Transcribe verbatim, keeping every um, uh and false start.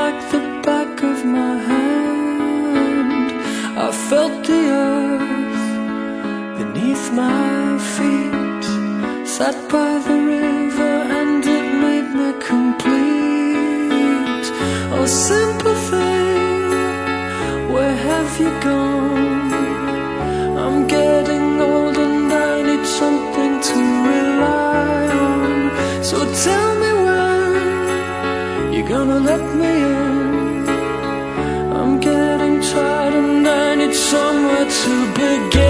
like the back of my hand. I felt the earth beneath my feet, sat by the river and it made me complete. Oh, sympathy, where have you gone? I'm getting old and I need something to rely on. So tell me when you're gonna let me in. I'm getting tired and I need somewhere to begin.